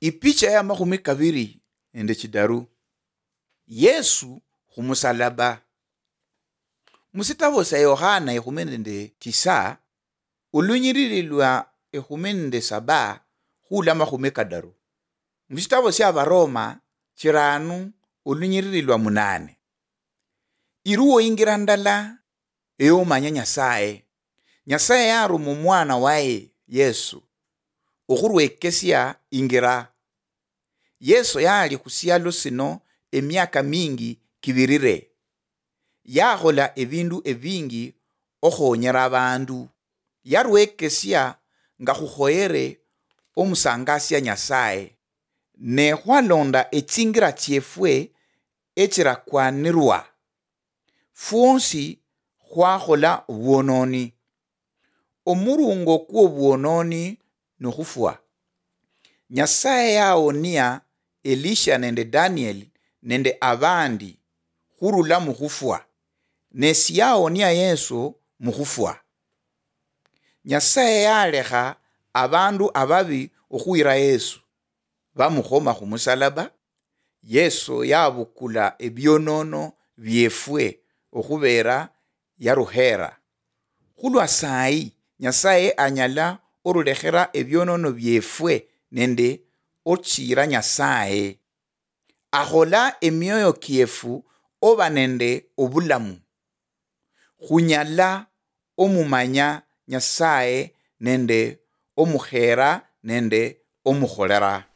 Ipicha ya mahumi kabiri ende chidaru. Yesu humusalaba. Musitabo sa Yohana ehumende tisa, ulunyiririlwa ehumende saba, hula mahume kadaru. Musitabo sa Baroma, chiranu, ulunyiririlwa munane. Iruo ingirandala, eomanya Nyasaye. Nyasaye yaru mumwana wae Yesu. Ohurwe kesia ingira. Yesu yali kusialo sino emyaka mingi kibirire. Yahola ebindu ebingi ohonyera abandu. Yarwekesia nga huhoyere omusangasya Nyasaye. Ne hwalonda echingira chiefwe echirakwanirwa. Fuonsi hwahola buononi. Omurungo kuo buononi nuhufwa. Nyasaye yaonia Elisha nende Daniel nende abandi hurula muhufwa. Nesi yaonia Yesu muhufwa. Nyasaye yaleha abandu ababi ohuira Yesu. Bamuhoma humusalaba. Yesu yabukula ebyonono byefwe ohubera yaruhera. Hulwa sai Nyasaye anyala orulehera ebyonono byefwe nende ochira Nyasaye. Ahola emyoyo kiefu oba nende obulamu. Hunyala omumanya Nyasaye nende omuhera nende omuholera.